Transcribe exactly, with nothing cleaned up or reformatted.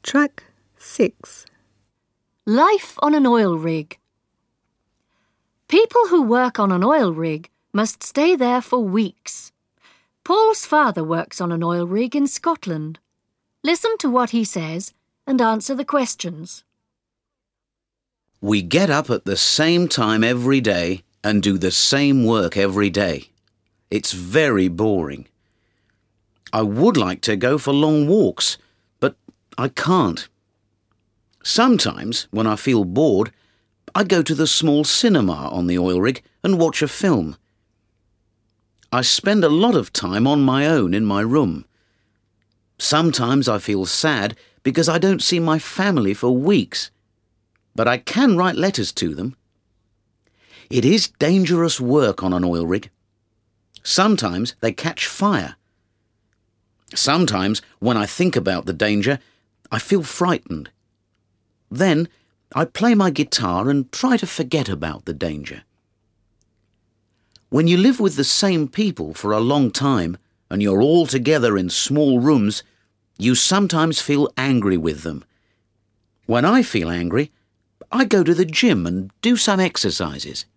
Track six. Life on an oil rig. People who work on an oil rig must stay there for weeks. Paul's father works on an oil rig in Scotland. Listen to what he says and answer the questions. We get up at the same time every day and do the same work every day. It's very boring. I would like to go for long walks, but I can't. Sometimes, when I feel bored, I go to the small cinema on the oil rig and watch a film. I spend a lot of time on my own in my room. Sometimes I feel sad because I don't see my family for weeks, but I can write letters to them. It is dangerous work on an oil rig. Sometimes they catch fire. Sometimes, when I think about the danger, I feel frightened. Then, I play my guitar and try to forget about the danger. When you live with the same people for a long time and you're all together in small rooms, you sometimes feel angry with them. When I feel angry, I go to the gym and do some exercises.